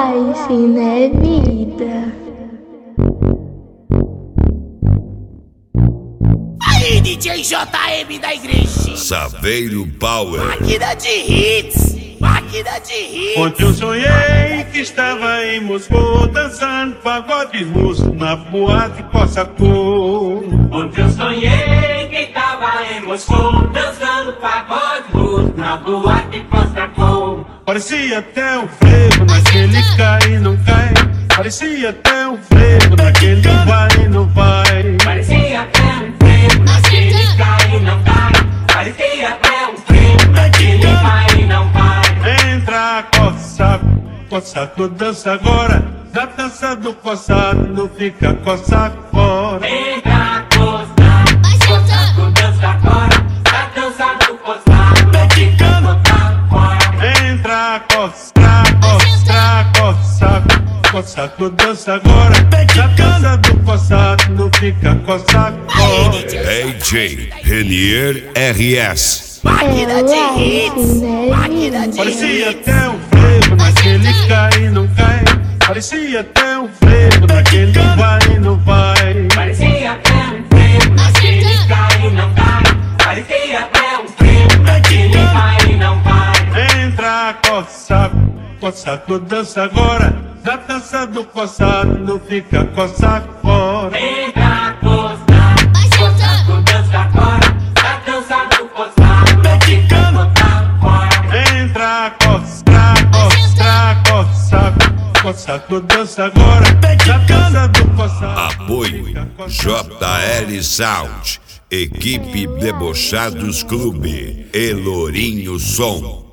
Life, né, vida? Aí, DJ JM da igreja. Saveiro Power. Máquina de hits. Máquina de hits. Ontem eu sonhei que estava em Moscou dançando pagode russo na boate Cossacô. Ontem eu sonhei que estava em Moscou dançando pagode russo na boate Cossacô. Parecia até um frevo naquele cai e não cai. Parecia até um frevo naquele vai e não vai. Parecia até um frevo naquele cai e não cai. Parecia até um frevo naquele vai e não vai. Entra Cossaco, Cossaco dança agora. Na dança do Cossaco não fica Cossaco fora. Entra Cossaco, Cossaco dança agora. Na dança do Cossaco não fica Cossaco fora. Entra Cossaco, Cossaco dança agora. Na dança do Cossaco não fica Cossaco fora. DJ Renier RS. Máquina de hits. né, Máquina de Parecia hits. até um frevo naquele cai e não cai. Parecia até um frevo naquele vai e não vai. Parecia até um frevo naquele cai e não cai. Parecia até um frevo naquele vai e não vai. Entra Cossaco, Cossaco dança agora. Na dança do Cossaco não fica Cossaco fora. Entra Cossaco, Cossaco dança agora. Na dança do Cossaco não fica Cossaco fora. Entra Cossaco dança agora. Na dança do Cossaco. Apoio JL Sound. Equipe Debochados Clube. Elourinho Som.